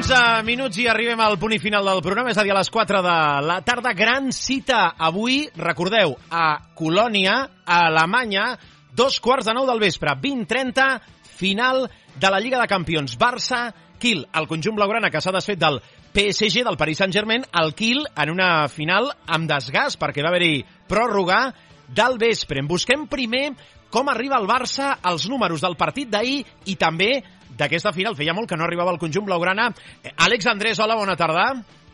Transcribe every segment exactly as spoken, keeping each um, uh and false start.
onze minuts i arribem al punt i final del programa, és a dir, a les quatre de la tarda. Gran cita avui, recordeu, a Colònia, a Alemanya, dos quarts de nou del vespre, vint trenta, final de la Lliga de Campions. Barça-Kiel, el conjunt blaugrana que s'ha desfet del P S G, del Paris Saint-Germain, el Kiel en una final amb desgast, perquè va haver-hi pròrroga del vespre. En busquem primer com arriba el Barça als números del partit d'ahir i també d'aquesta final. Feia molt que no arribava el conjunt blaugrana. Àlex Andrés, hola, bona tarda.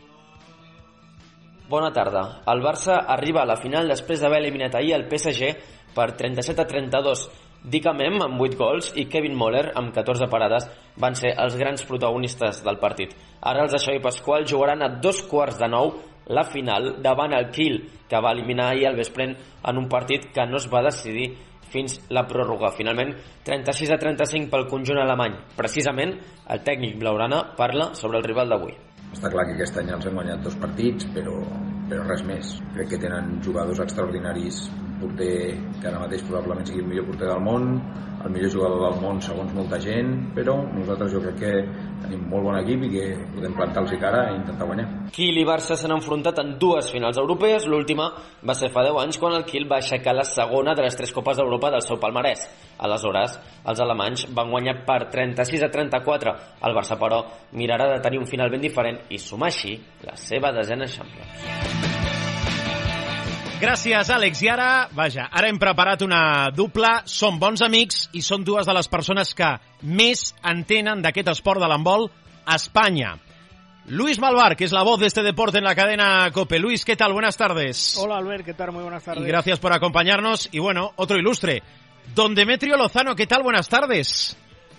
Bona tarda. El Barça arriba a la final després d'haver eliminat ahir el P S G per trenta-set a trenta-dos. Dicamem amb vuit gols i Kevin Moller amb catorze parades van ser els grans protagonistes del partit. Ara els de Xavi Pasqual jugaran a dos quarts de nou la final davant el Kiel, que va eliminar ahir el vespre en un partit que no es va decidir fins la pròrroga. Finalment, trenta-sis a trenta-cinc pel conjunt alemany. Precisament, el tècnic blaugrana parla sobre el rival d'avui. Està clar que aquest any els hem guanyat dos partits, però, però res més. Crec que tenen jugadors extraordinaris, un porter que ara mateix probablement sigui el millor porter del món, el millor jugador del món segons molta gent, però nosaltres jo crec que tenim molt bon equip i que podem plantar-los cara i intentar guanyar. Kiel i Barça s'han enfrontat en dues finals europees. L'última va ser fa deu anys quan el Kiel va aixecar la segona de les tres Copes d'Europa del seu palmarès. Aleshores, els alemanys van guanyar per trenta-sis a trenta-quatre. El Barça, però, mirarà de tenir un final ben diferent i sumar així la seva desena Champions. Gràcies, Àlex. I ara, vaja, ara hem preparat una dupla. Són bons amics i són dues de les persones que més entenen d'aquest esport de l'handbol a Espanya. Luis Malvar, que es la voz de este deporte en la cadena COPE. Luis, ¿qué tal? Buenas tardes. Hola, Albert, ¿qué tal? Muy buenas tardes. Y gracias por acompañarnos. Y bueno, otro ilustre, don Demetrio Lozano, ¿qué tal? Buenas tardes.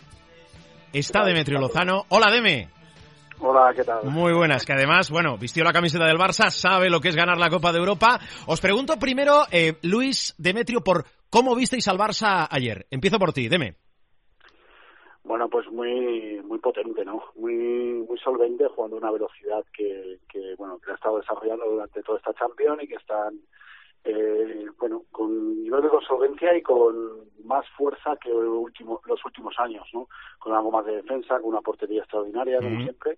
Está Demetrio Lozano. Hola, Deme. Hola, ¿qué tal? Muy buenas, que además, bueno, vistió la camiseta del Barça, sabe lo que es ganar la Copa de Europa. Os pregunto primero, eh, Luis, Demetrio, por cómo visteis al Barça ayer. Empiezo por ti, Deme. Bueno, pues muy muy potente, ¿no? Muy muy solvente, jugando a una velocidad que, que bueno, que ha estado desarrollando durante toda esta Champions y que están, eh, bueno, con nivel de solvencia y con más fuerza que el último, los últimos años, ¿no? Con algo más de defensa, con una portería extraordinaria, como mm-hmm. siempre,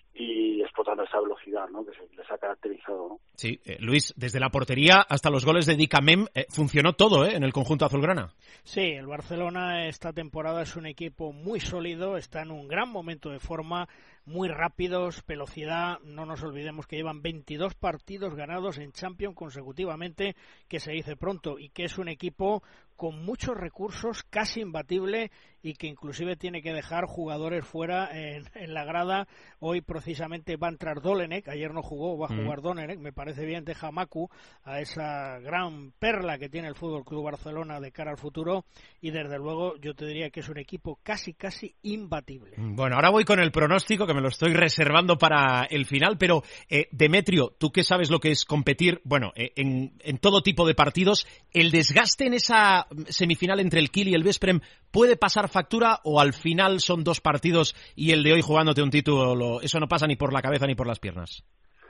y explotando esa velocidad, ¿no? Que se les ha caracterizado, ¿no? Sí, eh, Luis, desde la portería hasta los goles de Dicamem, eh, funcionó todo, ¿eh? En el conjunto azulgrana. Sí, el Barcelona esta temporada es un equipo muy sólido, está en un gran momento de forma, muy rápidos, velocidad. No nos olvidemos que llevan veintidós partidos ganados en Champions consecutivamente, que se dice pronto, y que es un equipo con muchos recursos, casi imbatible, y que inclusive tiene que dejar jugadores fuera en, en la grada. Hoy precisamente va a entrar Dolenek, ayer no jugó, va a jugar mm. Dolenek, me parece bien, deja a Maku, a esa gran perla que tiene el Fútbol Club Barcelona de cara al futuro, y desde luego yo te diría que es un equipo casi, casi imbatible. Bueno, ahora voy con el pronóstico, que me lo estoy reservando para el final, pero eh, Demetrio, tú que sabes lo que es competir, bueno, eh, en, en todo tipo de partidos, ¿el desgaste en esa semifinal entre el Kiel y el Veszprém puede pasar factura o al final son dos partidos y el de hoy jugándote un título, eso no pasa ni por la cabeza ni por las piernas?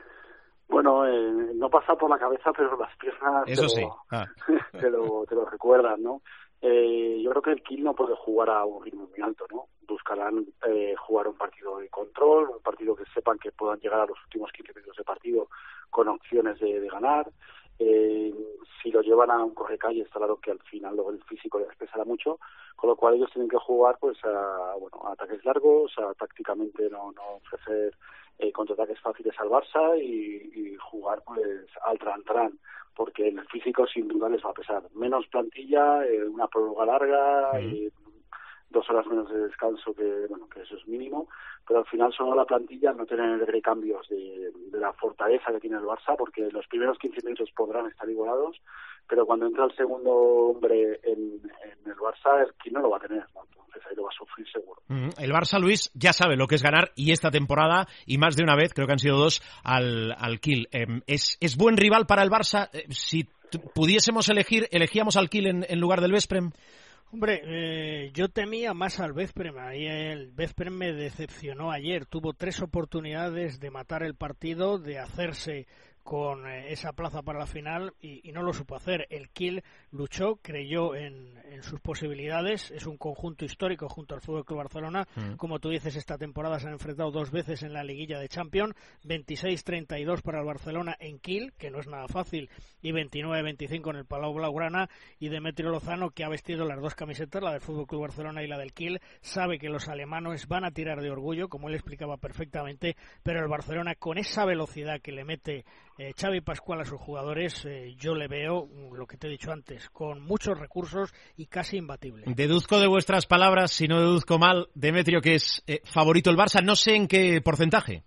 Bueno, eh, no pasa por la cabeza, pero las piernas eso te, sí. lo, ah. te, lo, te lo recuerdan, ¿no? Eh, yo creo que el Kiel no puede jugar a un ritmo muy alto, ¿no? Buscarán eh, jugar un partido de control, un partido que sepan que puedan llegar a los últimos quince minutos de partido con opciones de, de ganar. Eh, si lo llevan a un correcalle, está claro que al final luego el físico les pesará mucho, con lo cual ellos tienen que jugar pues a, bueno, a ataques largos, a tácticamente no, no ofrecer eh, contraataques fáciles al Barça y, y jugar pues al tran-tran, porque el físico sin duda les va a pesar. Menos plantilla, eh, una prórroga larga, mm. y dos horas menos de descanso, que bueno, que eso es mínimo, pero al final solo la plantilla no tiene recambios de, de la fortaleza que tiene el Barça, porque los primeros quince minutos podrán estar igualados, pero cuando entra el segundo hombre en, en el Barça, el Kiel no lo va a tener, ¿no? Entonces ahí lo va a sufrir seguro. El Barça, Luis, ya sabe lo que es ganar, y esta temporada, y más de una vez, creo que han sido dos, al, al Kiel. Eh, ¿es, ¿Es buen rival para el Barça? Eh, si pudiésemos elegir, ¿elegíamos al Kiel en, en lugar del Veszprém? Hombre, eh, yo temía más al Veszprém. Ahí el Veszprém me decepcionó ayer. Tuvo tres oportunidades de matar el partido, de hacerse con eh, esa plaza para la final y, y no lo supo hacer. El Kiel luchó, creyó en, en sus posibilidades, es un conjunto histórico junto al F C Barcelona, mm. como tú dices, esta temporada se han enfrentado dos veces en la liguilla de Champions, veintiséis treinta y dos para el Barcelona en Kiel, que no es nada fácil, y veintinueve veinticinco en el Palau Blaugrana, y Demetrio Lozano, que ha vestido las dos camisetas, la del F C Barcelona y la del Kiel, sabe que los alemanes van a tirar de orgullo, como él explicaba perfectamente, pero el Barcelona, con esa velocidad que le mete eh, Xavi Pascual a sus jugadores, eh, yo le veo, lo que te he dicho antes, con muchos recursos y casi imbatible. Deduzco de vuestras palabras, si no deduzco mal, Demetrio, que es eh, favorito el Barça, no sé en qué porcentaje.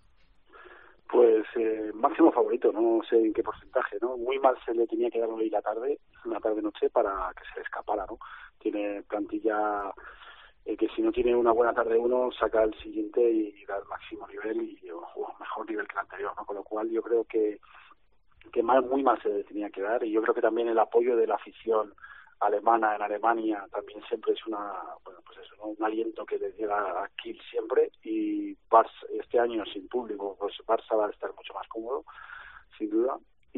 Pues eh, máximo favorito, no sé en qué porcentaje, ¿no? Muy mal se le tenía que dar hoy la tarde, una tarde-noche, para que se le escapara, ¿no? Tiene plantilla eh, que si no tiene una buena tarde uno, saca el siguiente y da el máximo nivel y o, o mejor nivel que el anterior, ¿no? Con lo cual yo creo que que mal, muy mal se le tenía que dar, y yo creo que también el apoyo de la afición alemana en Alemania también siempre es una, bueno, pues eso, ¿no? Un aliento que les llega a Kiel siempre, y Barça, este año sin público, pues Barça va a estar mucho más cómodo, sin duda,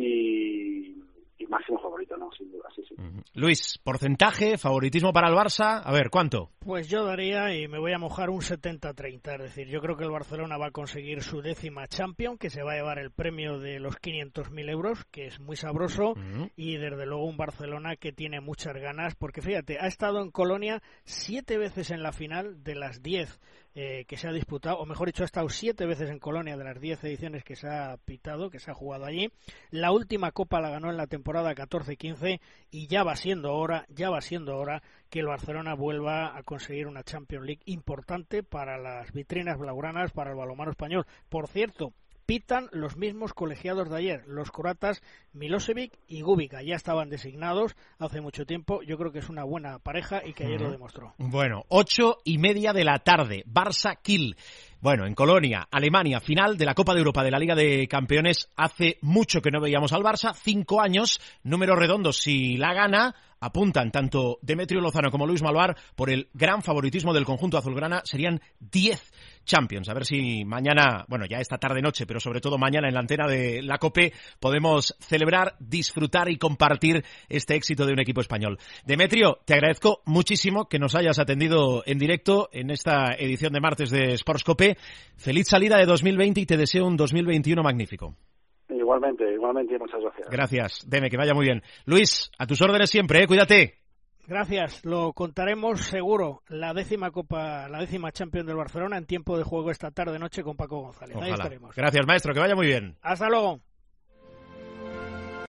y, y máximo favorito, ¿no? Sin duda, sí, sí. Uh-huh. Luis, porcentaje, favoritismo para el Barça, a ver, ¿cuánto? Pues yo daría, y me voy a mojar, un setenta treinta, es decir, yo creo que el Barcelona va a conseguir su décima Champions, que se va a llevar el premio de los quinientos mil euros, que es muy sabroso, uh-huh. y desde luego un Barcelona que tiene muchas ganas, porque fíjate, ha estado en Colonia siete veces en la final de las diez eh, que se ha disputado, o mejor dicho, ha estado siete veces en Colonia de las diez ediciones que se ha pitado, que se ha jugado allí. La última Copa la ganó en la temporada catorce quince, y ya va siendo hora, ya va siendo hora que el Barcelona vuelva a conseguir una Champions League importante para las vitrinas blaugranas, para el balonmano español. Por cierto, pitan los mismos colegiados de ayer, los croatas Milosevic y Gubica, ya estaban designados hace mucho tiempo, yo creo que es una buena pareja y que ayer uh-huh. lo demostró. Bueno, ocho y media de la tarde, Barça-Kiel. Bueno, en Colonia, Alemania, final de la Copa de Europa de la Liga de Campeones. Hace mucho que no veíamos al Barça, cinco años, números redondos si la gana. Apuntan tanto Demetrio Lozano como Luis Malvar por el gran favoritismo del conjunto azulgrana. Serían diez Champions. A ver si mañana, bueno, ya esta tarde-noche, pero sobre todo mañana en la antena de la COPE podemos celebrar, disfrutar y compartir este éxito de un equipo español. Demetrio, te agradezco muchísimo que nos hayas atendido en directo en esta edición de martes de Sports COPE. Feliz salida de dos mil veinte y te deseo un dos mil veintiuno magnífico. Igualmente, igualmente, muchas gracias. Gracias, Deme, que vaya muy bien. Luis, a tus órdenes siempre, ¿eh? Cuídate. Gracias, lo contaremos seguro, la décima Copa, la décima Champions del Barcelona en tiempo de juego esta tarde-noche con Paco González. Ojalá. Ahí estaremos. Gracias, maestro, que vaya muy bien. Hasta luego.